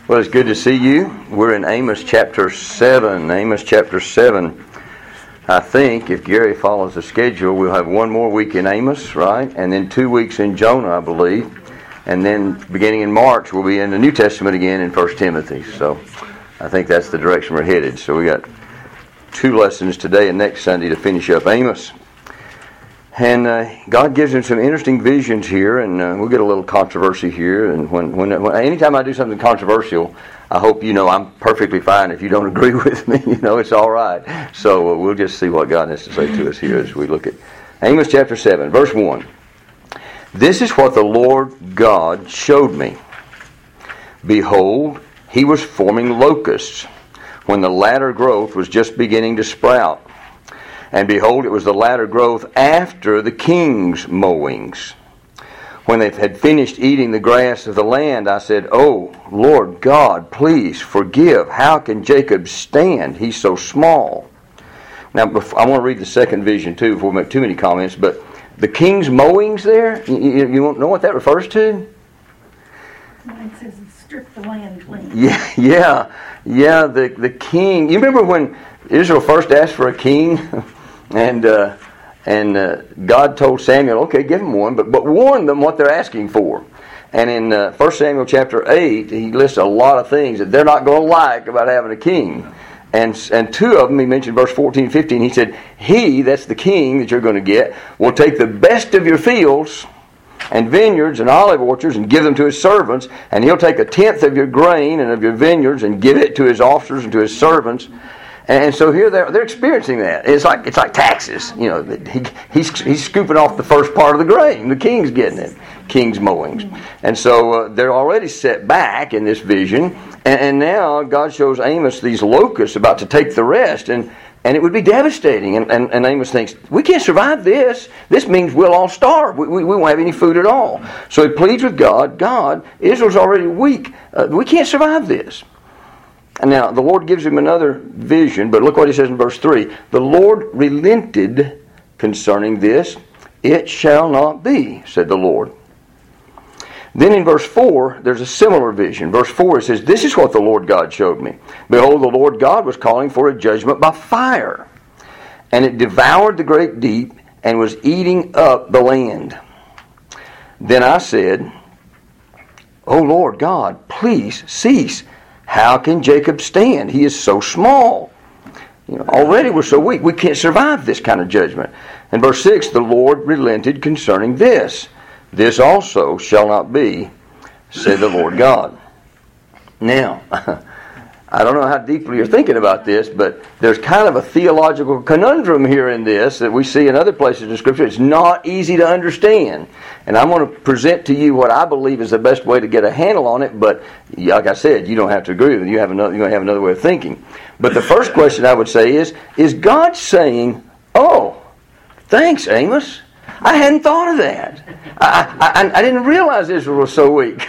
Well, it's good to see you. We're in Amos chapter 7. Amos chapter 7. I think if Gary follows the schedule, we'll have one more week in Amos, right? And then 2 weeks in Jonah, I believe. And then beginning in March, we'll be in the New Testament again in 1 Timothy. So I think that's the direction we're headed. So we got 2 lessons today and next Sunday to finish up Amos. And God gives him some interesting visions here, and we'll get a little controversy here. And when anytime I do something controversial, I hope you know I'm perfectly fine if you don't agree with me. You know, it's all right. So we'll just see what God has to say to us here as we look at Amos chapter 7, verse 1. This is what the Lord God showed me. Behold, he was forming locusts when the latter growth was just beginning to sprout. And behold, it was the latter growth after the king's mowings. When they had finished eating the grass of the land, I said, "Oh, Lord God, please forgive. How can Jacob stand? He's so small." Now, I want to read the second vision too before we make too many comments. But the king's mowings there, you won't know what that refers to? It says strip the land clean. Yeah. The king. You remember when Israel first asked for a king? And God told Samuel, okay, give them one, but warn them what they're asking for. And in 1 Samuel chapter 8, he lists a lot of things that they're not going to like about having a king. And 2 of them, he mentioned verse 14 and 15, he said, he, that's the king that you're going to get, will take the best of your fields and vineyards and olive orchards and give them to his servants, and he'll take 1/10 of your grain and of your vineyards and give it to his officers and to his servants. And so here they're experiencing that. It's like taxes. You know, he's scooping off the first part of the grain. The king's getting it. King's mowings. And so they're already set back in this vision. And now God shows Amos these locusts about to take the rest. And it would be devastating. And Amos thinks, we can't survive this. This means we'll all starve. We won't have any food at all. So he pleads with God. God, Israel's already weak. We can't survive this. And now, the Lord gives him another vision, but look what he says in verse 3. The Lord relented concerning this. It shall not be, said the Lord. Then in verse 4, there's a similar vision. Verse 4, it says, this is what the Lord God showed me. Behold, the Lord God was calling for a judgment by fire. And it devoured the great deep and was eating up the land. Then I said, O Lord God, please cease. How can Jacob stand? He is so small. Already we're so weak. We can't survive this kind of judgment. And verse 6, the Lord relented concerning this. This also shall not be, said the Lord God. Now, I don't know how deeply you're thinking about this, but there's kind of a theological conundrum here in this that we see in other places in Scripture. It's not easy to understand. And I'm going to present to you what I believe is the best way to get a handle on it, but like I said, you don't have to agree with it. You're going to have another way of thinking. But the first question I would say is God saying, oh, thanks, Amos. I hadn't thought of that. I didn't realize Israel was so weak.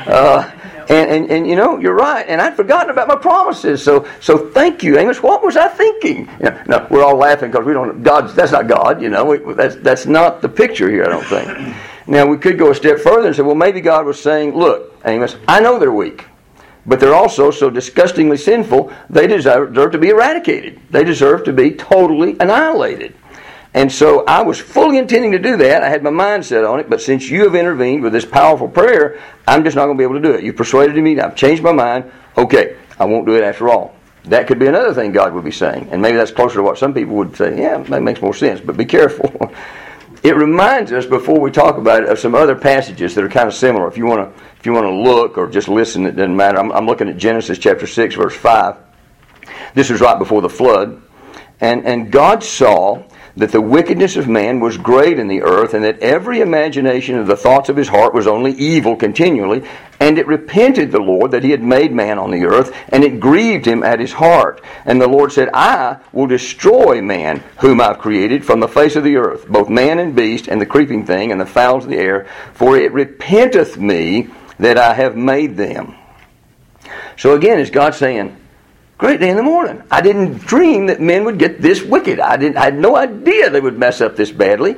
And you're right. And I'd forgotten about my promises. So thank you, Amos. What was I thinking? No, we're all laughing because we don't. That's not God. That's not the picture here. I don't think. Now we could go a step further and say, well, maybe God was saying, look, Amos, I know they're weak, but they're also so disgustingly sinful. They deserve to be eradicated. They deserve to be totally annihilated. And so I was fully intending to do that. I had my mind set on it. But since you have intervened with this powerful prayer, I'm just not going to be able to do it. You persuaded me. I've changed my mind. Okay, I won't do it after all. That could be another thing God would be saying. And maybe that's closer to what some people would say. Yeah, that makes more sense. But be careful. It reminds us, before we talk about it, of some other passages that are kind of similar. If you want to look or just listen, it doesn't matter. I'm looking at Genesis chapter 6, verse 5. This was right before the flood. And God saw that the wickedness of man was great in the earth, and that every imagination of the thoughts of his heart was only evil continually. And it repented the Lord that he had made man on the earth, and it grieved him at his heart. And the Lord said, I will destroy man whom I've created from the face of the earth, both man and beast, and the creeping thing, and the fowls of the air, for it repenteth me that I have made them. So again, is God saying, great day in the morning. I didn't dream that men would get this wicked. I had no idea they would mess up this badly.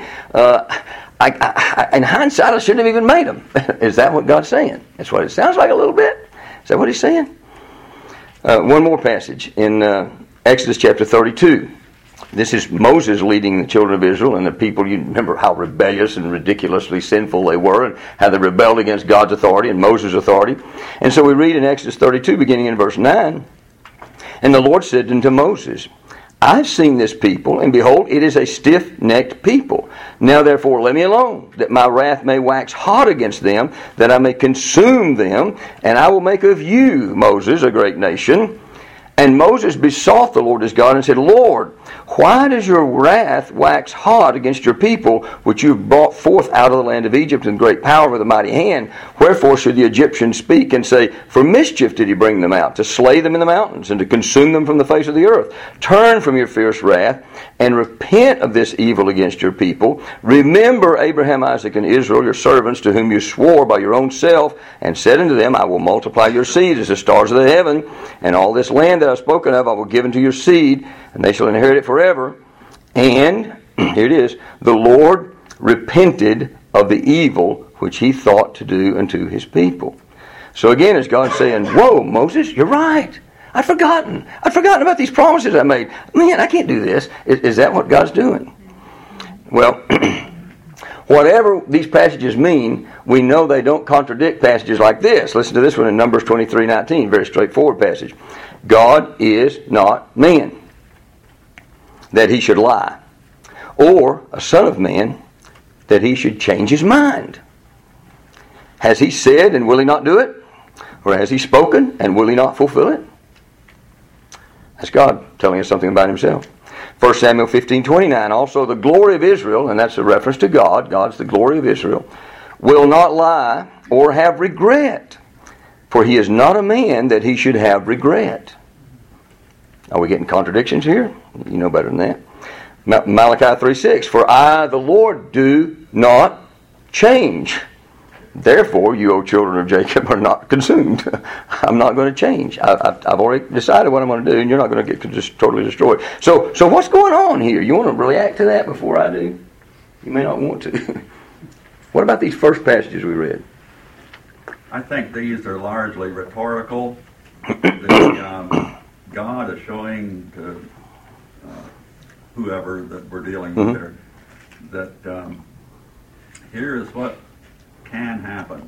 In hindsight, I shouldn't have even made them. Is that what God's saying? That's what it sounds like a little bit. that what he's saying? One more passage in Exodus chapter 32. This is Moses leading the children of Israel and the people. You remember how rebellious and ridiculously sinful they were and how they rebelled against God's authority and Moses' authority. And so we read in Exodus 32, beginning in verse 9, "And the Lord said unto Moses, I've seen this people, and behold, it is a stiff-necked people. Now therefore let me alone, that my wrath may wax hot against them, that I may consume them, and I will make of you, Moses, a great nation." And Moses besought the Lord his God and said, "Lord, why does your wrath wax hot against your people, which you have brought forth out of the land of Egypt in great power with a mighty hand? Wherefore should the Egyptians speak and say, For mischief did he bring them out, to slay them in the mountains, and to consume them from the face of the earth? Turn from your fierce wrath, and repent of this evil against your people. Remember Abraham, Isaac, and Israel, your servants, to whom you swore by your own self, and said unto them, I will multiply your seed as the stars of the heaven, and all this land that I have spoken of I will give unto your seed, and they shall inherit it forever. And," here it is, "the Lord repented of the evil which he thought to do unto his people." So again, is God saying, "Whoa, Moses, you're right. I'd forgotten about these promises I made. Man, I can't do this." Is that what God's doing? Well, whatever these passages mean, we know they don't contradict passages like this. Listen to this one in Numbers 23:19, very straightforward passage. "God is not man, that he should lie, or a son of man, that he should change his mind. Has he said, and will he not do it? Or has he spoken, and will he not fulfill it?" That's God telling us something about himself. 1 Samuel 15:29, "Also the glory of Israel," and that's a reference to God, God's the glory of Israel, "will not lie or have regret, for he is not a man that he should have regret." Are we getting contradictions here? You know better than that. Malachi 3:6, "For I, the Lord, do not change. Therefore, you, O children of Jacob, are not consumed." I'm not going to change. I've already decided what I'm going to do, and you're not going to get just totally destroyed. So what's going on here? You want to react to that before I do? You may not want to. What about these first passages we read? I think these are largely rhetorical. God is showing to whoever that we're dealing with here that here is what can happen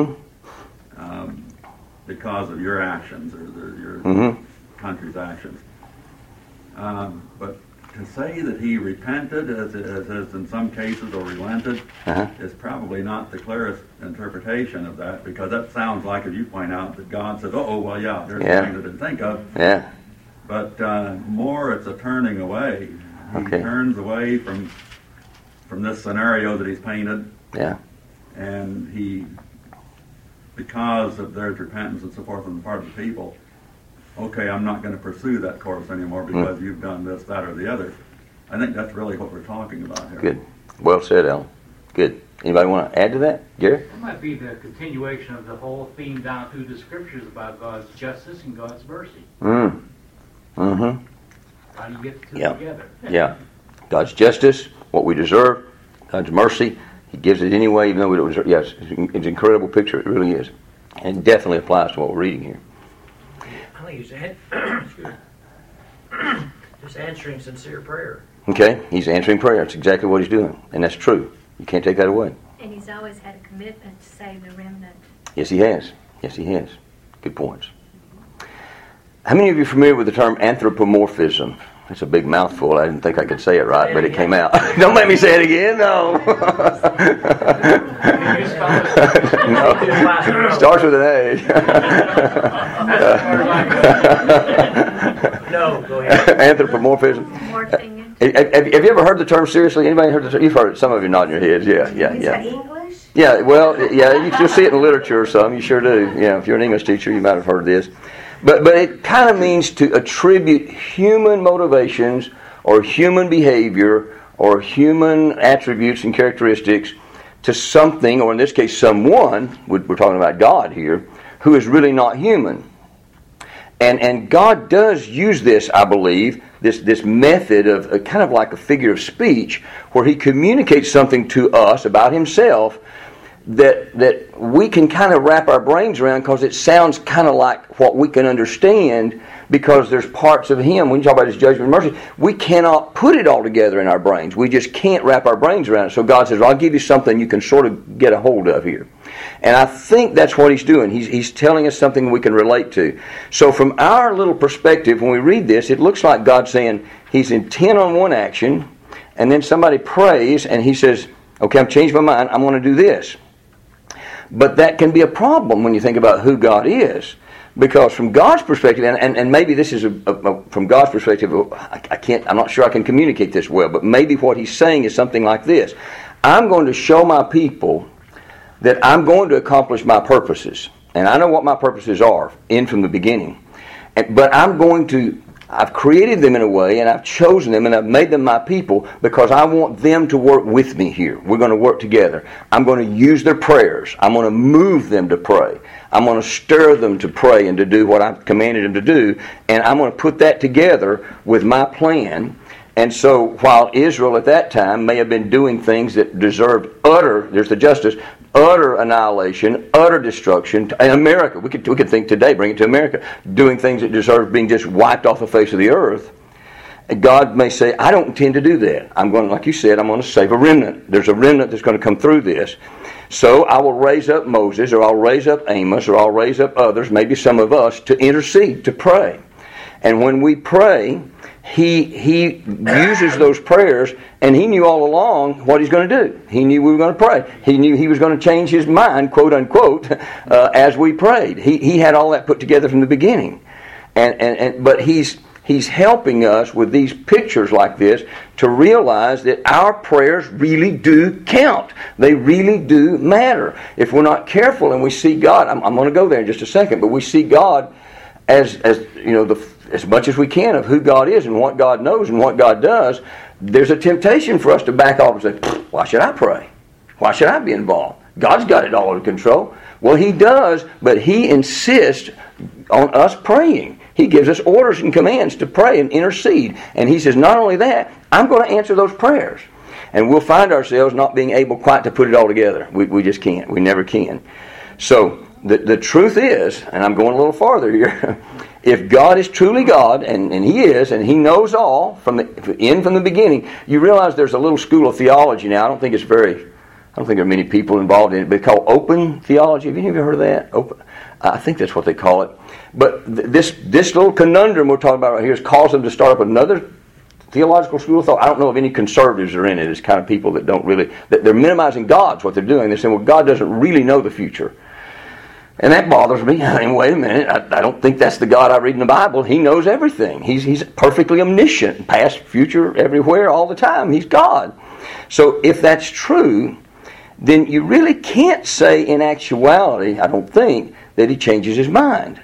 because of your actions or your country's actions. But to say that he repented, as in some cases, or relented, is probably not the clearest interpretation of that, because that sounds like, as you point out, that God says, "Oh, well, yeah, there's things I didn't think of." Yeah. But more, it's a turning away. He turns away from this scenario that he's painted. Yeah. And he, because of there's repentance and so forth on the part of the people, okay, I'm not going to pursue that course anymore because you've done this, that, or the other. I think that's really what we're talking about here. Good. Well said, Alan. Good. Anybody want to add to that? Gary? That might be the continuation of the whole theme down through the scriptures about God's justice and God's mercy. How do you get the two together? Yeah. God's justice, what we deserve, God's mercy, he gives it anyway, even though we don't deserve it. Yes, it's an incredible picture. It really is. And it definitely applies to what we're reading here. I think he's just answering sincere prayer. Okay, he's answering prayer. That's exactly what he's doing. And that's true. You can't take that away. And he's always had a commitment to save the remnant. Yes, he has. Yes, he has. Good points. How many of you are familiar with the term anthropomorphism? It's a big mouthful. I didn't think I could say it right, but it came out. Don't make me say it again. No. No. Starts with an A. No, go ahead. Anthropomorphism. Have you ever heard the term seriously? Anybody heard the term? You've heard it. Some of you nodding your heads. Yeah. Is that English? Yeah. Well, yeah. You'll see it in literature or something. You sure do. Yeah. If you're an English teacher, you might have heard this. But it kind of means to attribute human motivations or human behavior or human attributes and characteristics to something, or in this case someone, we're talking about God here, who is really not human. And God does use this, I believe, this method of kind of like a figure of speech where he communicates something to us about himself that we can kind of wrap our brains around because it sounds kind of like what we can understand, because there's parts of Him, when you talk about His judgment and mercy, we cannot put it all together in our brains. We just can't wrap our brains around it. So God says, well, I'll give you something you can sort of get a hold of here. And I think that's what He's doing. He's telling us something we can relate to. So from our little perspective, when we read this, it looks like God saying He's intent on one action, and then somebody prays and He says, okay, I've changed my mind, I'm going to do this. But that can be a problem when you think about who God is. Because from God's perspective, and maybe this is from God's perspective, I'm not sure I can communicate this well, but maybe what He's saying is something like this. I'm going to show my people that I'm going to accomplish my purposes. And I know what my purposes are, from the beginning. But I've created them in a way, and I've chosen them, and I've made them my people because I want them to work with me here. We're going to work together. I'm going to use their prayers. I'm going to move them to pray. I'm going to stir them to pray and to do what I've commanded them to do, and I'm going to put that together with my plan. And so while Israel at that time may have been doing things that deserved there's the justice, utter annihilation, utter destruction. In America, we could think today, bring it to America, doing things that deserve being just wiped off the face of the earth. And God may say, I don't intend to do that. I'm going, like you said, I'm going to save a remnant. There's a remnant that's going to come through this. So I will raise up Moses, or I'll raise up Amos, or I'll raise up others, maybe some of us, to intercede, to pray. And when we pray, He uses those prayers, and He knew all along what He's going to do. He knew we were going to pray. He knew He was going to change His mind, quote unquote, as we prayed. He had all that put together from the beginning. But He's helping us with these pictures like this to realize that our prayers really do count. They really do matter. If we're not careful and we see God, I'm going to go there in just a second, but we see God as you know, as much as we can of who God is and what God knows and what God does, there's a temptation for us to back off and say, why should I pray? Why should I be involved? God's got it all under control. Well, He does, but He insists on us praying. He gives us orders and commands to pray and intercede. And He says, not only that, I'm going to answer those prayers. And we'll find ourselves not being able quite to put it all together. We just can't. We never can. So the truth is, and I'm going a little farther here, if God is truly God, and He is, and He knows all from the beginning, you realize there's a little school of theology now. I don't think there are many people involved in it, but it's called open theology. Have any of you heard of that? Open. I think that's what they call it. But this little conundrum we're talking about right here has caused them to start up another theological school of thought. I don't know if any conservatives are in it. It's kind of people that don't really, that they're minimizing God's what they're doing. They're saying, well, God doesn't really know the future. And that bothers me. I mean, wait a minute. I don't think that's the God I read in the Bible. He knows everything. He's perfectly omniscient. Past, future, everywhere, all the time. He's God. So if that's true, then you really can't say in actuality, I don't think, that He changes His mind.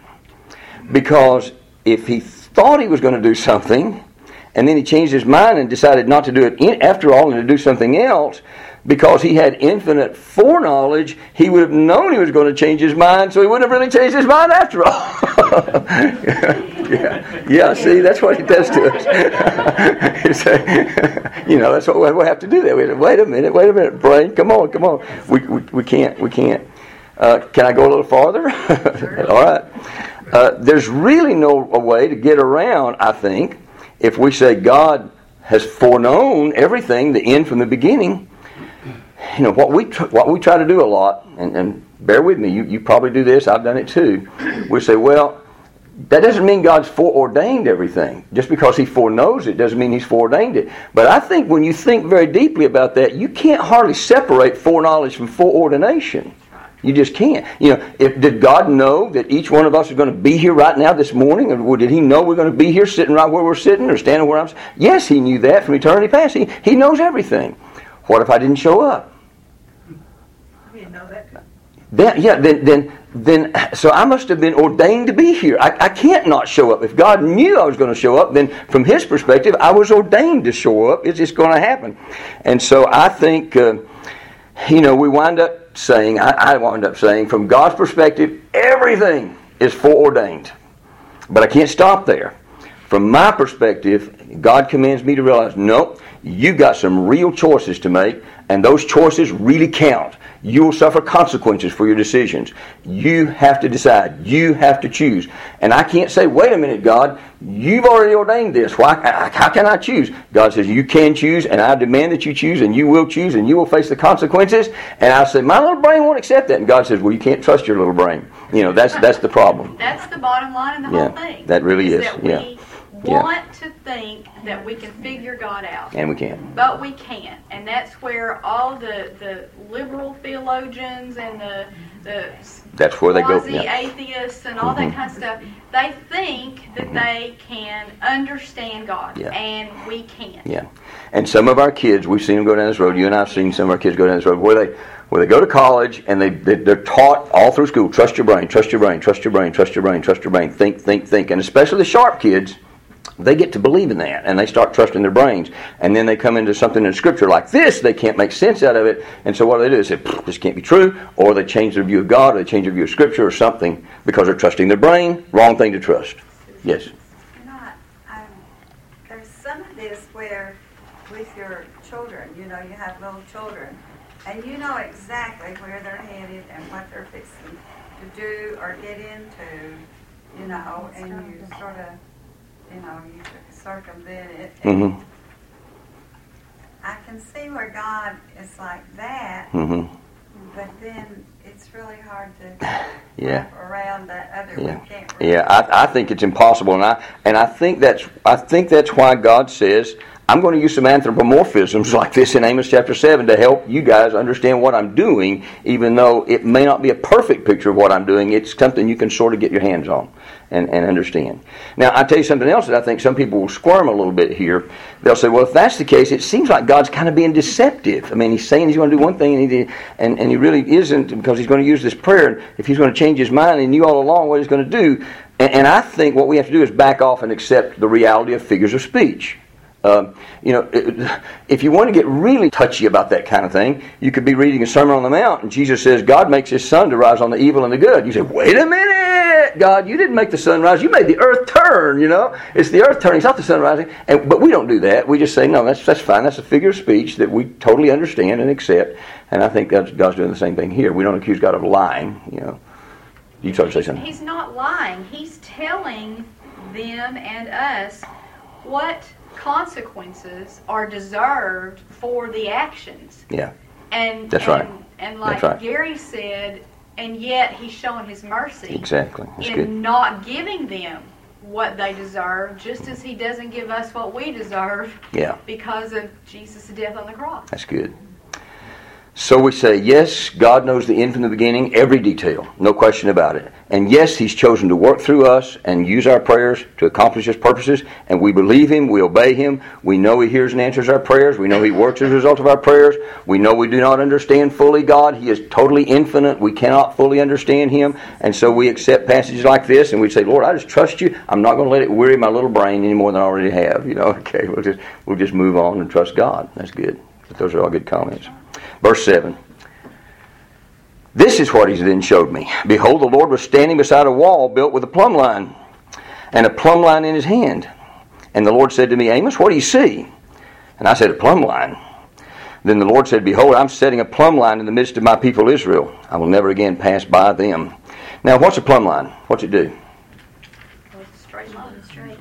Because if He thought He was going to do something, and then He changed His mind and decided not to do it after all and to do something else, because He had infinite foreknowledge, He would have known He was going to change His mind, so He wouldn't have really changed His mind after all. Yeah, see, that's what He does to us. That's what we have to do. That we have to, wait a minute, brain, come on. We can't. Can I go a little farther? All right. There's really no way to get around, I think, if we say God has foreknown everything, the end from the beginning. You know, what we try to do a lot, and bear with me, you probably do this, I've done it too. We say, well, that doesn't mean God's foreordained everything. Just because He foreknows it doesn't mean He's foreordained it. But I think when you think very deeply about that, you can't hardly separate foreknowledge from foreordination. You just can't. You know, did God know that each one of us is going to be here right now this morning? Or did He know we're going to be here sitting right where we're sitting or standing where I'm sitting? Yes, He knew that from eternity past. He knows everything. What if I didn't show up? We didn't know that. Then, so I must have been ordained to be here. I can't not show up. If God knew I was going to show up, then from His perspective, I was ordained to show up. It's just going to happen. And so I think, we wind up saying, I wind up saying, from God's perspective, everything is foreordained. But I can't stop there. From my perspective, God commands me to realize, nope, you've got some real choices to make. And those choices really count. You will suffer consequences for your decisions. You have to decide. You have to choose. And I can't say, wait a minute, God, you've already ordained this. How can I choose? God says, you can choose, and I demand that you choose, and you will choose, and you will face the consequences. And I say, my little brain won't accept that. And God says, well, you can't trust your little brain. That's the problem. That's the bottom line in the whole thing. That really is. That we want to think that we can figure God out. And we can't. But we can't. And that's where all the liberal theologians and that's where they go. Quasi-atheists and all that kind of stuff, they think that they can understand God, and we can't. Yeah. And some of our kids, we've seen them go down this road. You and I have seen some of our kids go down this road where they go to college and they're taught all through school, trust your brain, trust your brain, trust your brain, trust your brain, trust your brain, think. And especially the sharp kids, they get to believe in that, and they start trusting their brains. And then they come into something in Scripture like this, they can't make sense out of it, and so what do? They say, this can't be true, or they change their view of God, or they change their view of Scripture, or something, because they're trusting their brain. Wrong thing to trust. Yes? There's some of this where, with your children, you have little children, and you know exactly where they're headed and what they're fixing to do or get into, and you sort of, you circumvent it. Mm-hmm. I can see where God is like that, but then it's really hard to wrap around that other. We can't really I think it's impossible, and I think that's why God says, I'm going to use some anthropomorphisms like this in Amos chapter 7 to help you guys understand what I'm doing, even though it may not be a perfect picture of what I'm doing. It's something you can sort of get your hands on and understand. Now, I'll tell you something else that I think some people will squirm a little bit here. They'll say, well, if that's the case, it seems like God's kind of being deceptive. I mean, he's saying he's going to do one thing, and he really isn't, because he's going to use this prayer. And if he's going to change his mind, he knew all along what he's going to do. And I think what we have to do is back off and accept the reality of figures of speech. If you want to get really touchy about that kind of thing, you could be reading a Sermon on the Mount, and Jesus says, God makes his sun to rise on the evil and the good. You say, wait a minute, God, you didn't make the sun rise. You made the earth turn, It's the earth turning, it's not the sun rising. But we don't do that. We just say, no, that's fine. That's a figure of speech that we totally understand and accept. And I think God's doing the same thing here. We don't accuse God of lying, You try to say something. He's not lying. He's telling them and us what consequences are deserved for the actions. Yeah. And that's right. And like right. Gary said, and yet he's showing his mercy. Exactly. That's in good. Not giving them what they deserve, just as he doesn't give us what we deserve because of Jesus' death on the cross. That's good. So we say, yes, God knows the end from the beginning, every detail, no question about it. And yes, he's chosen to work through us and use our prayers to accomplish his purposes. And we believe him, we obey him. We know he hears and answers our prayers. We know he works as a result of our prayers. We know we do not understand fully God. He is totally infinite. We cannot fully understand him. And so we accept passages like this and we say, Lord, I just trust you. I'm not going to let it weary my little brain any more than I already have. Okay, we'll just move on and trust God. That's good. But those are all good comments. Verse 7. This is what he then showed me. Behold, the Lord was standing beside a wall built with a plumb line, and a plumb line in his hand. And the Lord said to me, Amos, what do you see? And I said, a plumb line. Then the Lord said, behold, I'm setting a plumb line in the midst of my people Israel. I will never again pass by them. Now, what's a plumb line? What's it do? Straight line.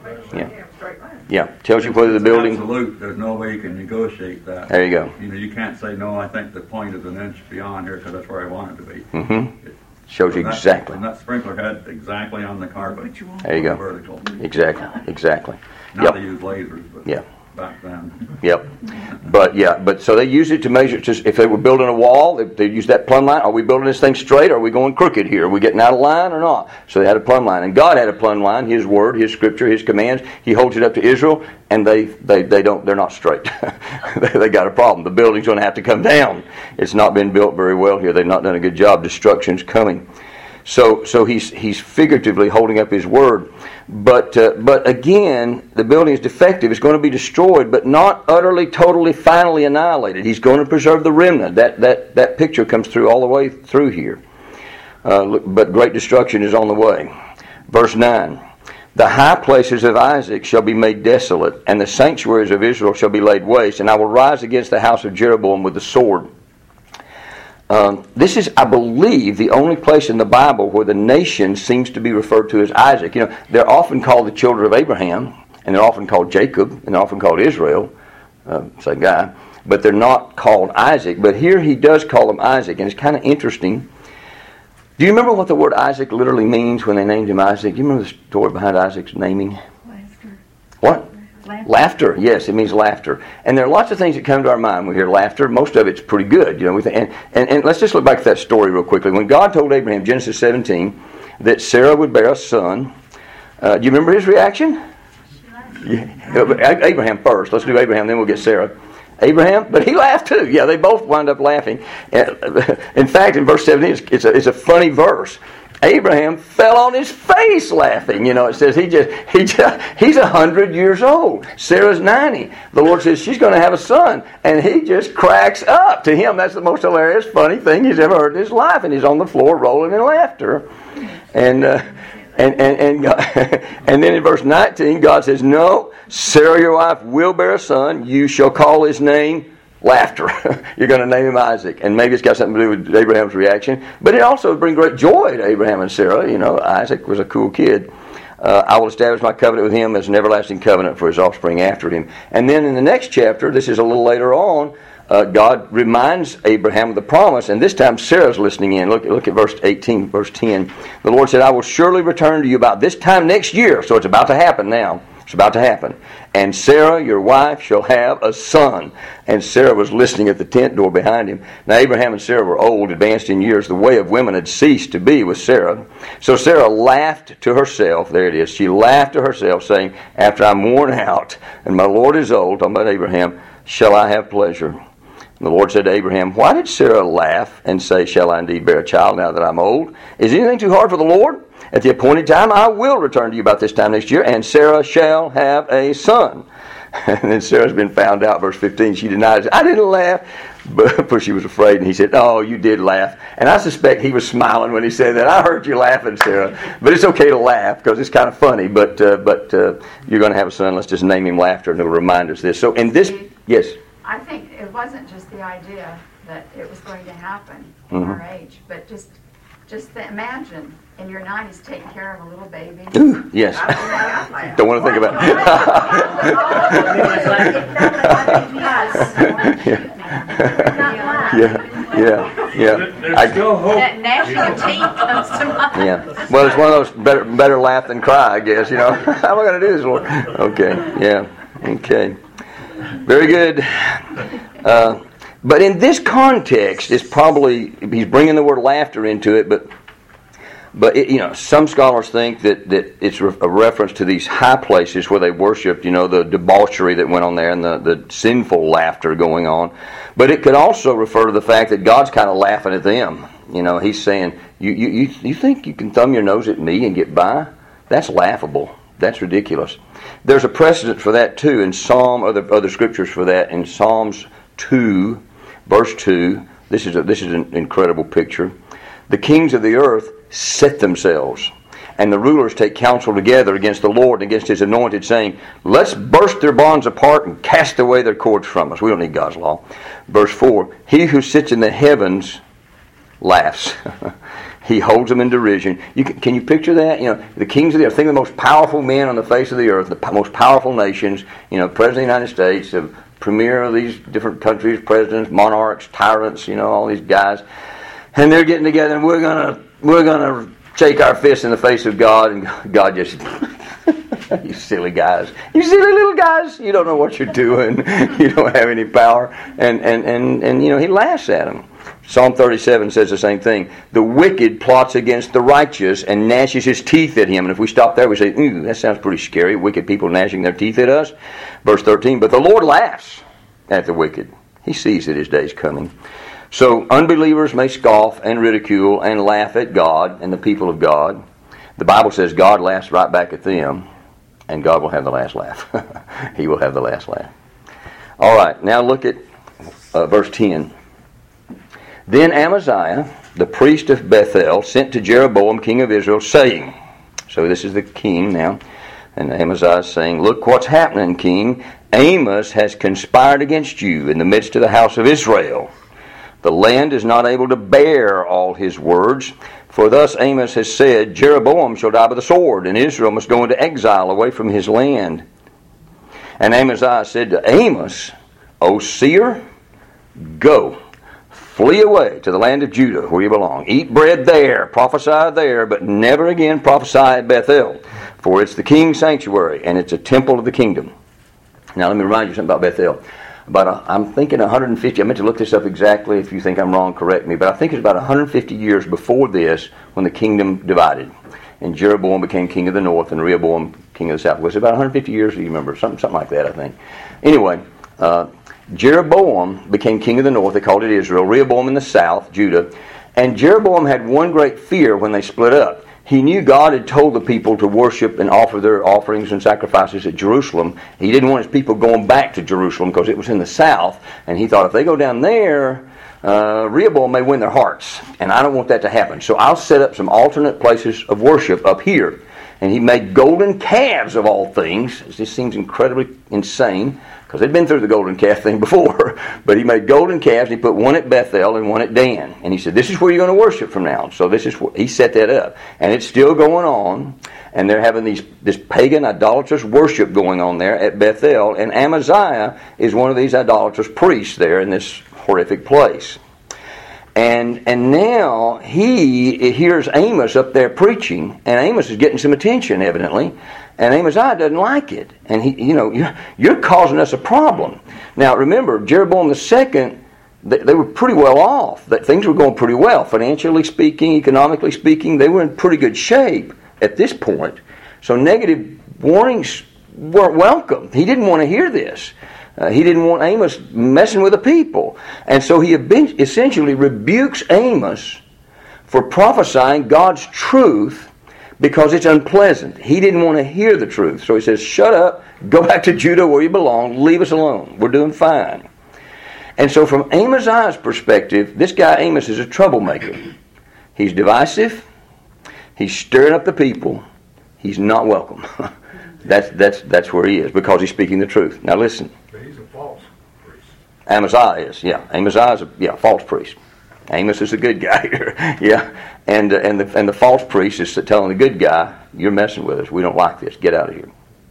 Yeah, tells you whether the building... Absolute. There's no way you can negotiate that. There you go. You can't say, no, I think the point is an inch beyond here because that's where I want it to be. Mm-hmm. Shows you exactly. And that sprinkler head exactly on the carpet. There you go. Vertical. Exactly. Now they use lasers, but back then. Yep. But so they use it to measure, just if they were building a wall, they use that plumb line. Are we building this thing straight, or are we going crooked here? Are we getting out of line or not? So they had a plumb line. And God had a plumb line, his word, his scripture, his commands. He holds it up to Israel, and they're not straight. They got a problem. The building's going to have to come down. It's not been built very well here. They've not done a good job. Destruction's coming. So he's figuratively holding up his word. But again, the building is defective. It's going to be destroyed, but not utterly, totally, finally annihilated. He's going to preserve the remnant. That picture comes through all the way through here. But great destruction is on the way. Verse 9. The high places of Isaac shall be made desolate, and the sanctuaries of Israel shall be laid waste, and I will rise against the house of Jeroboam with the sword. This is, I believe, the only place in the Bible where the nation seems to be referred to as Isaac. You know, they're often called the children of Abraham, and they're often called Jacob, and they're often called Israel, same guy, but they're not called Isaac. But here he does call them Isaac, and it's kind of interesting. Do you remember what the word Isaac literally means when they named him Isaac? Do you remember the story behind Isaac's naming? Laughter. What? Laughter. Yes, it means laughter. And there are lots of things that come to our mind when we hear laughter. Most of it's pretty good, you know. We think, and let's just look back at that story real quickly. When God told Abraham, Genesis 17, that Sarah would bear a son, do you remember his reaction? Yeah. Abraham first. Let's do Abraham, then we'll get Sarah. Abraham, but he laughed too. Yeah, they both wound up laughing. In fact, in verse 17, it's a funny verse. Abraham fell on his face laughing. You know, it says he's 100 years old. Sarah's 90. The Lord says she's going to have a son, and he just cracks up. To him, that's the most hilarious, funny thing he's ever heard in his life, and he's on the floor rolling in laughter. And then in verse 19, God says, "No, Sarah your wife will bear a son. You shall call his name Laughter." You're going to name him Isaac. And maybe it's got something to do with Abraham's reaction. But it also would bring great joy to Abraham and Sarah. You know, Isaac was a cool kid. "I will establish my covenant with him as an everlasting covenant for his offspring after him." And then in the next chapter, this is a little later on, God reminds Abraham of the promise, and this time Sarah's listening in. Look at verse 18, verse 10. The Lord said, "I will surely return to you about this time next year." So it's about to happen now. It's about to happen. "And Sarah, your wife, shall have a son." And Sarah was listening at the tent door behind him. Now Abraham and Sarah were old, advanced in years. The way of women had ceased to be with Sarah. So Sarah laughed to herself. There it is. She laughed to herself, saying, "After I'm worn out and my Lord is old," talking about Abraham, "shall I have pleasure?" And the Lord said to Abraham, "Why did Sarah laugh and say, 'Shall I indeed bear a child now that I'm old?' Is anything too hard for the Lord? At the appointed time I will return to you about this time next year, and Sarah shall have a son." And then Sarah's been found out, verse 15. She denied it. "I didn't laugh," but she was afraid. And he said, "Oh, you did laugh." And I suspect he was smiling when he said that. "I heard you laughing, Sarah." But it's okay to laugh because it's kind of funny. But you're going to have a son. Let's just name him Laughter, and it'll remind us this. So in this, yes? I think it wasn't just the idea that it was going to happen in our age, but just imagine in your 90s taking care of a little baby. Ooh, yes. Don't want to think about it. Yeah. There's still hope. That gnashing of teeth comes to mind. Yeah. Well, it's one of those better laugh than cry, I guess. You know, how am I going to do this, Lord? Okay. Yeah. Okay. Very good. But in this context, it's probably, he's bringing the word laughter into it, but it, you know, some scholars think that it's a reference to these high places where they worshipped, you know, the debauchery that went on there and the sinful laughter going on. But it could also refer to the fact that God's kind of laughing at them. You know, he's saying, you think you can thumb your nose at me and get by? That's laughable. That's ridiculous. There's a precedent for that too in other scriptures for that. In Psalms 2, verse 2, this is an incredible picture. "The kings of the earth set themselves, and the rulers take counsel together against the Lord and against His anointed, saying, 'Let's burst their bonds apart and cast away their cords from us.'" We don't need God's law. Verse 4, "He who sits in the heavens laughs." He holds them in derision. Can you picture that? You know, the kings of the earth. Think of the most powerful men on the face of the earth, the most powerful nations. You know, President of the United States, the premier of these different countries, presidents, monarchs, tyrants. You know, all these guys, and they're getting together, and we're gonna shake our fists in the face of God, and God just, "You silly guys, you silly little guys, you don't know what you're doing. You don't have any power," and you know, He laughs at them. Psalm 37 says the same thing. "The wicked plots against the righteous and gnashes his teeth at him." And if we stop there, we say, "Ooh, that sounds pretty scary. Wicked people gnashing their teeth at us." Verse 13, "But the Lord laughs at the wicked. He sees that his day is coming." So unbelievers may scoff and ridicule and laugh at God and the people of God. The Bible says God laughs right back at them, and God will have the last laugh. He will have the last laugh. All right, now look at verse 10. "Then Amaziah, the priest of Bethel, sent to Jeroboam, king of Israel, saying," So this is the king now. And Amaziah is saying, look what's happening, king. Amos has conspired against you in the midst of the house of Israel. The land is not able to bear all his words. For thus Amos has said, Jeroboam shall die by the sword, and Israel must go into exile away from his land. And Amaziah said to Amos, O seer, go, flee away to the land of Judah where you belong. Eat bread there, prophesy there, but never again prophesy at Bethel. For it's the king's sanctuary, and it's a temple of the kingdom. Now let me remind you something about Bethel. I'm thinking 150, I meant to look this up exactly. If you think I'm wrong, correct me. But I think it's about 150 years before this when the kingdom divided. And Jeroboam became king of the north and Rehoboam king of the south. Was it about 150 years? Do you remember? Something like that, I think. Anyway, Jeroboam became king of the north. They called it Israel. Rehoboam in the south, Judah. And Jeroboam had one great fear when they split up. He knew God had told the people to worship and offer their offerings and sacrifices at Jerusalem. He didn't want his people going back to Jerusalem because it was in the south. And he thought, if they go down there, Rehoboam may win their hearts. And I don't want that to happen. So I'll set up some alternate places of worship up here. And he made golden calves of all things. This seems incredibly insane because they'd been through the golden calf thing before. But he made golden calves. And he put one at Bethel and one at Dan. And he said, this is where you're going to worship from now. So this is he set that up. And it's still going on. And they're having this pagan idolatrous worship going on there at Bethel. And Amaziah is one of these idolatrous priests there in this horrific place. And now he hears Amos up there preaching, and Amos is getting some attention evidently, and Amaziah doesn't like it. And you're causing us a problem. Now remember, Jeroboam II, they were pretty well off. Things were going pretty well, financially speaking, economically speaking. They were in pretty good shape at this point. So negative warnings weren't welcome. He didn't want to hear this. He didn't want Amos messing with the people. And so he essentially rebukes Amos for prophesying God's truth because it's unpleasant. He didn't want to hear the truth. So he says, shut up, go back to Judah where you belong, leave us alone. We're doing fine. And so from Amaziah's perspective, this guy Amos is a troublemaker. He's divisive. He's stirring up the people. He's not welcome. That's where he is because he's speaking the truth. Now listen. But he's a false priest. Amaziah is, yeah. Amaziah is a false priest. Amos is a good guy here, yeah. And the false priest is telling the good guy, you're messing with us. We don't like this. Get out of here.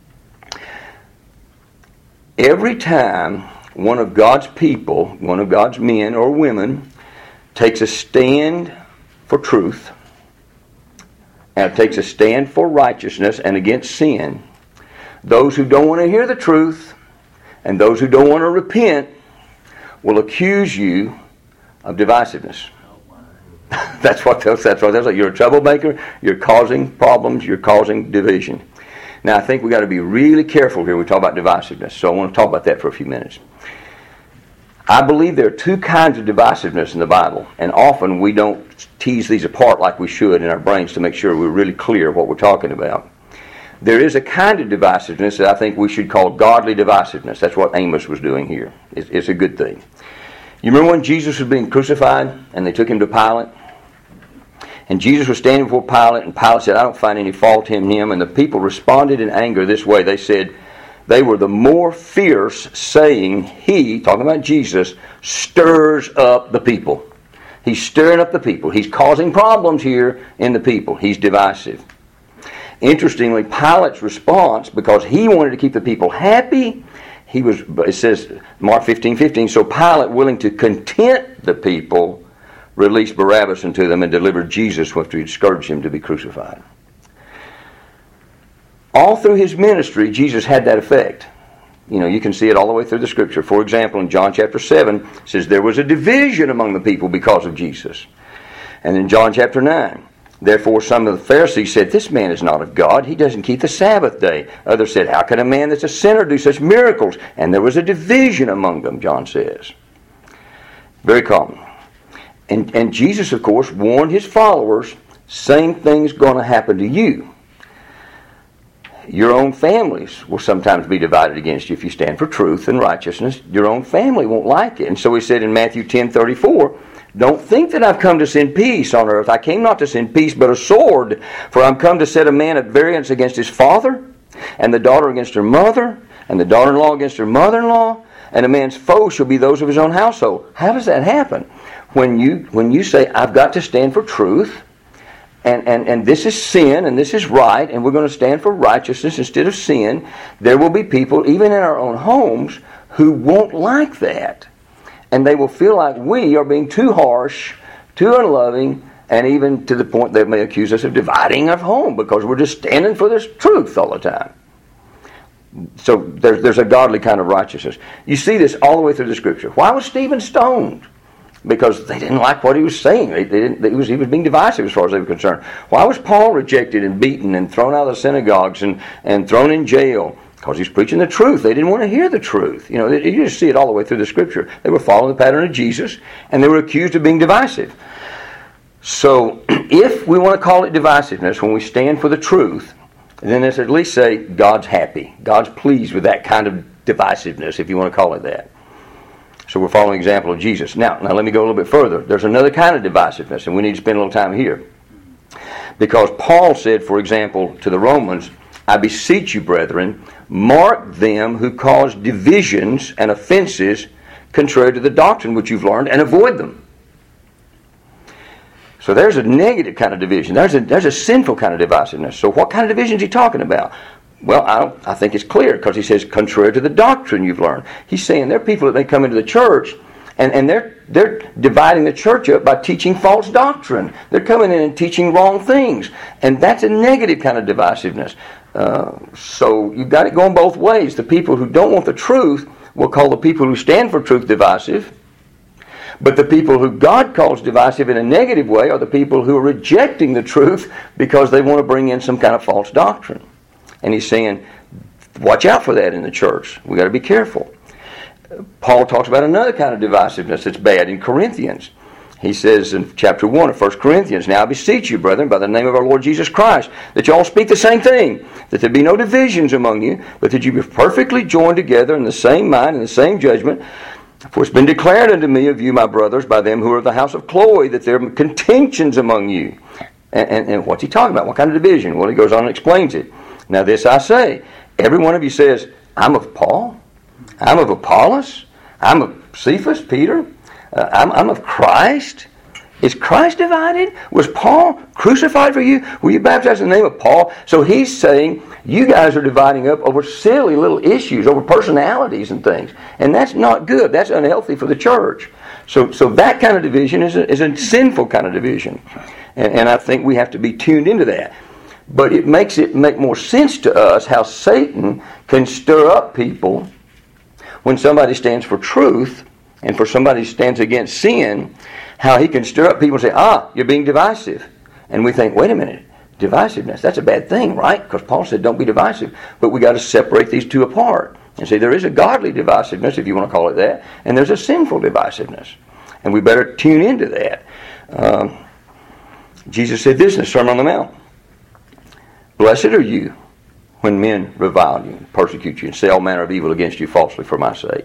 Every time one of God's people, one of God's men or women, takes a stand for truth and takes a stand for righteousness and against sin, those who don't want to hear the truth and those who don't want to repent will accuse you of divisiveness. That's what they'll say. You're a troublemaker. You're causing problems. You're causing division. Now, I think we've got to be really careful here when we talk about divisiveness. So I want to talk about that for a few minutes. I believe there are two kinds of divisiveness in the Bible, and often we don't tease these apart like we should in our brains to make sure we're really clear what we're talking about. There is a kind of divisiveness that I think we should call godly divisiveness. That's what Amos was doing here. It's a good thing. You remember when Jesus was being crucified and they took him to Pilate? And Jesus was standing before Pilate, and Pilate said, I don't find any fault in him. And the people responded in anger this way. They said, they were the more fierce, saying, he, talking about Jesus, stirs up the people. He's stirring up the people. He's causing problems here in the people. He's divisive. Interestingly, Pilate's response, because he wanted to keep the people happy, it says, Mark 15:15, so Pilate, willing to content the people, released Barabbas unto them and delivered Jesus after he'd scourged him to be crucified. All through his ministry, Jesus had that effect. You can see it all the way through the Scripture. For example, in John chapter 7, it says there was a division among the people because of Jesus. And in John chapter 9, therefore some of the Pharisees said, this man is not of God. He doesn't keep the Sabbath day. Others said, how can a man that's a sinner do such miracles? And there was a division among them, John says. Very common. And Jesus, of course, warned his followers, same thing's going to happen to you. Your own families will sometimes be divided against you if you stand for truth and righteousness. Your own family won't like it. And so he said in Matthew 10:34, Don't think that I've come to send peace on earth. I came not to send peace, but a sword. For I'm come to set a man at variance against his father, and the daughter against her mother, and the daughter-in-law against her mother-in-law, and a man's foe shall be those of his own household. How does that happen? When you say, I've got to stand for truth, and this is sin, and this is right, and we're going to stand for righteousness instead of sin, there will be people, even in our own homes, who won't like that. And they will feel like we are being too harsh, too unloving, and even to the point they may accuse us of dividing our home because we're just standing for this truth all the time. So there's a godly kind of righteousness. You see this all the way through the Scripture. Why was Stephen stoned? Because they didn't like what he was saying. He was being divisive as far as they were concerned. Why was Paul rejected and beaten and thrown out of the synagogues and thrown in jail? Because he's preaching the truth. They didn't want to hear the truth. You just see it all the way through the Scripture. They were following the pattern of Jesus, and they were accused of being divisive. So, if we want to call it divisiveness, when we stand for the truth, then let's at least say God's happy. God's pleased with that kind of divisiveness, if you want to call it that. So we're following the example of Jesus. Now let me go a little bit further. There's another kind of divisiveness, and we need to spend a little time here. Because Paul said, for example, to the Romans, I beseech you, brethren, mark them who cause divisions and offenses contrary to the doctrine which you've learned, and avoid them. So there's a negative kind of division. There's a sinful kind of divisiveness. So what kind of division is he talking about? Well, I think it's clear because he says, contrary to the doctrine you've learned. He's saying there are people that they come into the church and they're dividing the church up by teaching false doctrine. They're coming in and teaching wrong things. And that's a negative kind of divisiveness. So you've got it going both ways. The people who don't want the truth will call the people who stand for truth divisive. But the people who God calls divisive in a negative way are the people who are rejecting the truth because they want to bring in some kind of false doctrine. And he's saying, watch out for that in the church. We've got to be careful. Paul talks about another kind of divisiveness that's bad in Corinthians. He says in chapter 1 of 1 Corinthians, Now I beseech you, brethren, by the name of our Lord Jesus Christ, that you all speak the same thing, that there be no divisions among you, but that you be perfectly joined together in the same mind and the same judgment. For it's been declared unto me of you, my brothers, by them who are of the house of Chloe, that there are contentions among you. And what's he talking about? What kind of division? Well, he goes on and explains it. Now this I say, every one of you says, I'm of Paul, I'm of Apollos, I'm of Cephas, Peter, I'm of Christ. Is Christ divided? Was Paul crucified for you? Were you baptized in the name of Paul? So he's saying, you guys are dividing up over silly little issues, over personalities and things. And that's not good. That's unhealthy for the church. So that kind of division is a sinful kind of division. And I think we have to be tuned into that. But it makes it make more sense to us how Satan can stir up people when somebody stands for truth and for somebody who stands against sin, how he can stir up people and say, you're being divisive. And we think, wait a minute, divisiveness, that's a bad thing, right? Because Paul said don't be divisive. But we got to separate these two apart and say there is a godly divisiveness, if you want to call it that, and there's a sinful divisiveness. And we better tune into that. Jesus said this in the Sermon on the Mount. Blessed are you when men revile you, persecute you, and say all manner of evil against you falsely for my sake.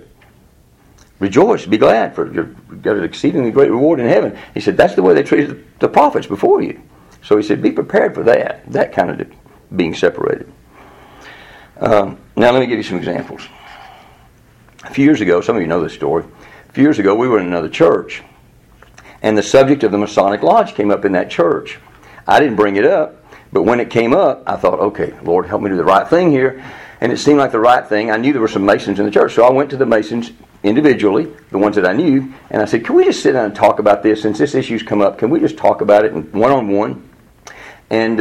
Rejoice, be glad, for you've got an exceedingly great reward in heaven. He said that's the way they treated the prophets before you. So he said be prepared for that kind of being separated. Now let me give you some examples. A few years ago, some of you know this story. A few years ago we were in another church, and the subject of the Masonic Lodge came up in that church. I didn't bring it up, but when it came up, I thought, okay, Lord, help me do the right thing here. And it seemed like the right thing. I knew there were some Masons in the church, so I went to the Masons individually, the ones that I knew, and I said, can we just sit down and talk about this? Since this issue's come up, can we just talk about it one-on-one? And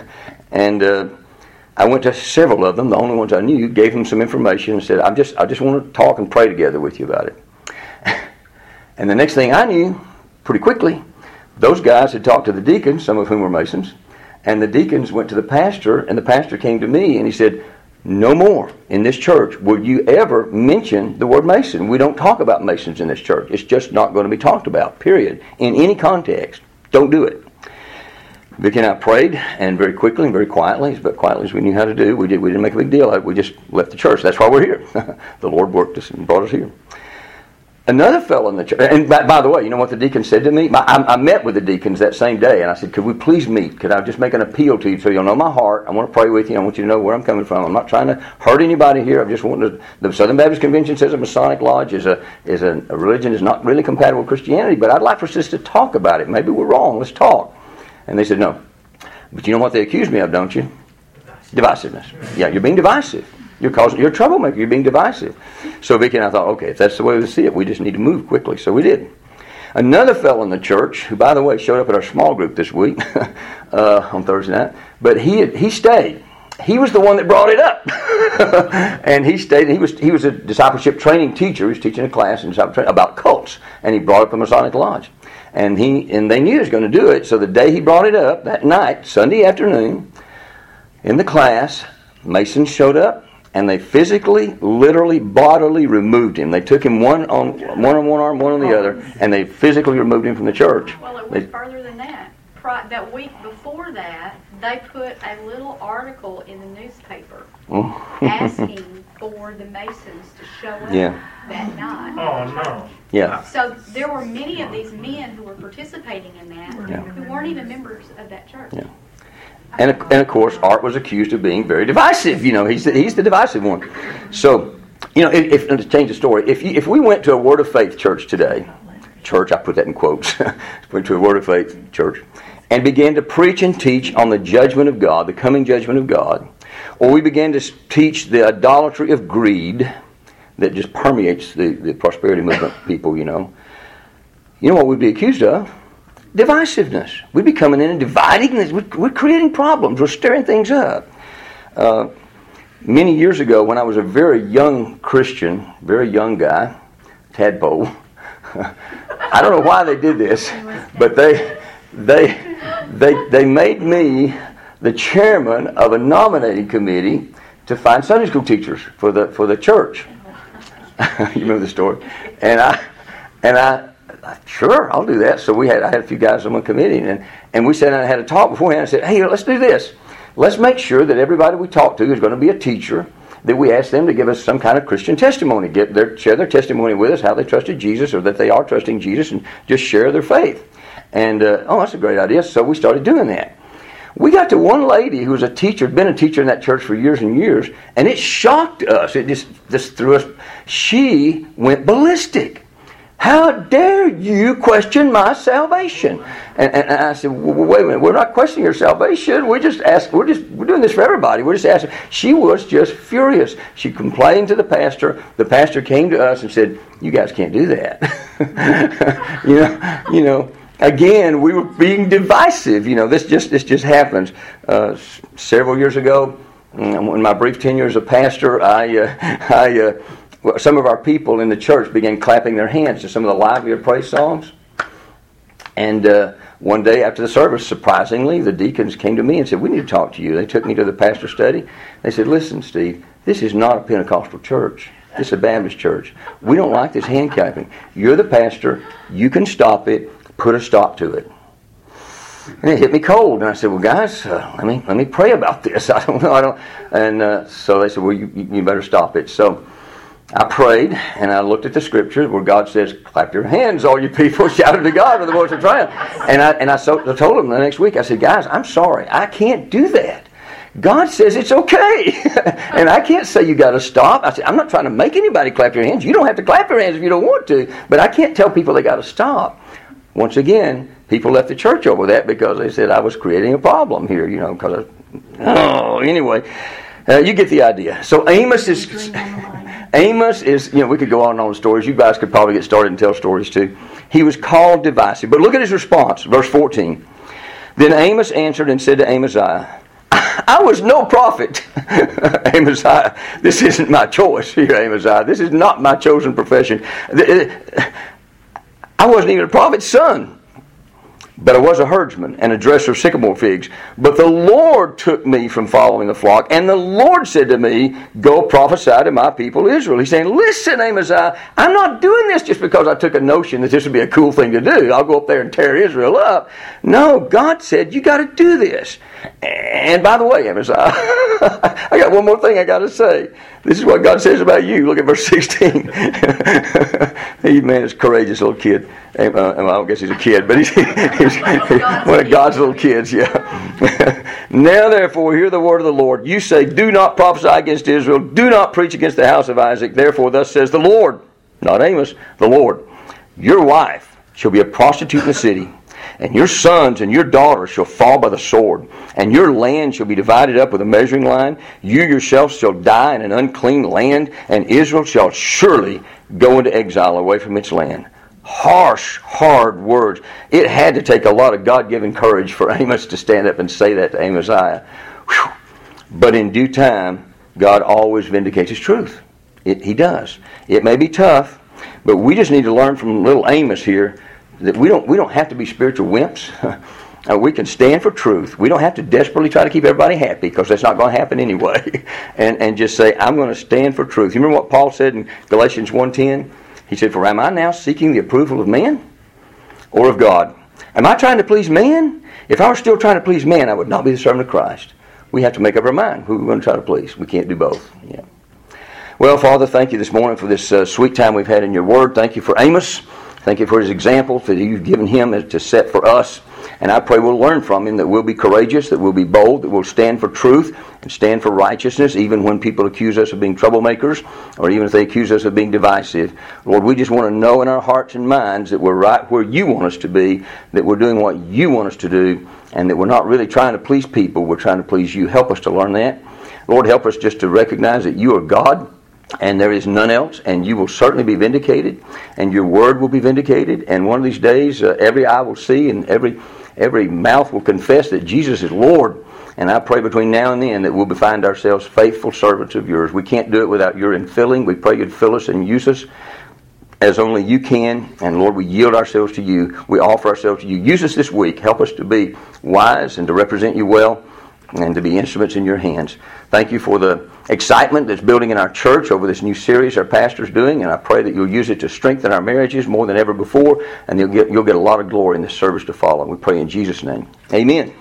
I went to several of them, the only ones I knew, gave them some information and said, I just want to talk and pray together with you about it. And the next thing I knew, pretty quickly, those guys had talked to the deacons, some of whom were Masons, and the deacons went to the pastor, and the pastor came to me, and he said, no more in this church will you ever mention the word Mason. We don't talk about Masons in this church. It's just not going to be talked about, period, in any context. Don't do it. Vicki and I prayed, and very quickly and very quietly, as quietly as we knew how to do, we didn't make a big deal of it. We just left the church. That's why we're here. The Lord worked us and brought us here. Another fellow in the church, and by the way, you know what the deacon said to me? I met with the deacons that same day, and I said, could we please meet? Could I just make an appeal to you so you'll know my heart? I want to pray with you. I want you to know where I'm coming from. I'm not trying to hurt anybody here. I just want to. The Southern Baptist Convention says a Masonic Lodge is a religion is not really compatible with Christianity, but I'd like for us just to talk about it. Maybe we're wrong. Let's talk. And they said, no. But you know what they accused me of, don't you? Divisiveness. Yeah, you're being divisive. You're a troublemaker. You're being divisive. So Vicki and I thought, okay, if that's the way we see it, we just need to move quickly. So we did. Another fellow in the church, who, by the way, showed up at our small group this week on Thursday night, but he stayed. He was the one that brought it up, and he stayed. He was a discipleship training teacher. He was teaching a class in discipleship training about cults, and he brought up the Masonic Lodge, and they knew he was going to do it. So the day he brought it up, that night, Sunday afternoon, in the class, Masons showed up. And they physically, literally, bodily removed him. They took him one on one arm, one on the other, and they physically removed him from the church. Well, it went further than that. That week before that, they put a little article in the newspaper asking for the Masons to show up that night. Oh, no. Yeah. So there were many of these men who were participating in that who weren't even members of that church. Yeah. And of course, Art was accused of being very divisive. You know, he's the divisive one. So, you know, if to change the story, if we went to a Word of Faith church today, I put that in quotes, went to a Word of Faith church, and began to preach and teach on the judgment of God, the coming judgment of God, or we began to teach the idolatry of greed that just permeates the prosperity movement people, you know what we'd be accused of? Divisiveness. We'd be coming in and dividing this. We're creating problems. We're stirring things up. Many years ago, when I was a very young Christian, very young guy, tadpole, I don't know why they did this, but they made me the chairman of a nominating committee to find Sunday school teachers for the church. You remember the story? And I sure, I'll do that. So I had a few guys on my committee, and we sat down and had a talk beforehand. I said, hey, let's do this. Let's make sure that everybody we talk to is going to be a teacher, that we ask them to give us some kind of Christian testimony, share their testimony with us, how they trusted Jesus, or that they are trusting Jesus, and just share their faith. And, that's a great idea. So we started doing that. We got to one lady who was a teacher, had been a teacher in that church for years and years, and it shocked us. It just threw us. She went ballistic. How dare you question my salvation? And I said, well, wait a minute, we're not questioning your salvation. We're doing this for everybody. We're just asking. She was just furious. She complained to the pastor. The pastor came to us and said, you guys can't do that. you know. Again, we were being divisive. You know, this just happens. Several years ago, in my brief tenure as a pastor, some of our people in the church began clapping their hands to some of the livelier praise songs. And one day after the service, surprisingly, the deacons came to me and said, we need to talk to you. They took me to the pastor's study. They said, listen, Steve, this is not a Pentecostal church. This is a Baptist church. We don't like this hand clapping. You're the pastor. You can stop it. Put a stop to it. And it hit me cold. And I said, well, guys, let me pray about this. I don't know. And so they said, well, you better stop it. So I prayed, and I looked at the scripture where God says, clap your hands, all you people, shouted to God with a voice of triumph. And I told them the next week, I said, guys, I'm sorry, I can't do that. God says it's okay. And I can't say you got to stop. I said, I'm not trying to make anybody clap your hands. You don't have to clap your hands if you don't want to. But I can't tell people they got to stop. Once again, people left the church over that because they said I was creating a problem here, because anyway, you get the idea. So Amos is, we could go on and on stories. You guys could probably get started and tell stories too. He was called divisive. But look at his response, verse 14. Then Amos answered and said to Amaziah, I was no prophet. Amaziah, this isn't my choice here, Amaziah. This is not my chosen profession. I wasn't even a prophet's son, but I was a herdsman and a dresser of sycamore figs. But the Lord took me from following the flock, and the Lord said to me, go prophesy to my people Israel. He's saying, listen, Amaziah, I'm not doing this just because I took a notion that this would be a cool thing to do. I'll go up there and tear Israel up. No, God said, you got to do this. And by the way, Amaziah, I got one more thing I got to say. This is what God says about you. Look at verse 16. He, man, is a courageous little kid. I don't guess he's a kid, but he's one of God's little kids, yeah. Now, therefore, hear the word of the Lord. You say, do not prophesy against Israel. Do not preach against the house of Isaac. Therefore, thus says the Lord, not Amos, the Lord. Your wife shall be a prostitute in the city, and your sons and your daughters shall fall by the sword, and your land shall be divided up with a measuring line. You yourselves shall die in an unclean land, and Israel shall surely go into exile away from its land. Harsh, hard words. It had to take a lot of God-given courage for Amos to stand up and say that to Amaziah. Whew. But in due time, God always vindicates His truth. He does. It may be tough, but we just need to learn from little Amos here that we don't have to be spiritual wimps. We can stand for truth. We don't have to desperately try to keep everybody happy, because that's not going to happen anyway. and just say, I'm going to stand for truth. You remember what Paul said in Galatians 1:10? He said, for am I now seeking the approval of man or of God? Am I trying to please man? If I were still trying to please man, I would not be the servant of Christ. We have to make up our mind who we're going to try to please. We can't do both. Yeah. Well, Father, thank you this morning for this sweet time we've had in your word. Thank you for Amos. Thank you for his example that you've given him to set for us. And I pray we'll learn from him, that we'll be courageous, that we'll be bold, that we'll stand for truth and stand for righteousness, even when people accuse us of being troublemakers, or even if they accuse us of being divisive. Lord, we just want to know in our hearts and minds that we're right where you want us to be, that we're doing what you want us to do, and that we're not really trying to please people, we're trying to please you. Help us to learn that. Lord, help us just to recognize that you are God, and there is none else, and you will certainly be vindicated, and your word will be vindicated, and one of these days every eye will see, and every mouth will confess that Jesus is Lord. And I pray between now and then that we'll find ourselves faithful servants of yours. We can't do it without your infilling. We pray you'd fill us and use us as only you can. And Lord, we yield ourselves to you. We offer ourselves to you. Use us this week. Help us to be wise and to represent you well, and to be instruments in your hands. Thank you for the excitement that's building in our church over this new series our pastor's doing, and I pray that you'll use it to strengthen our marriages more than ever before, and you'll get a lot of glory in this service to follow. We pray in Jesus' name. Amen.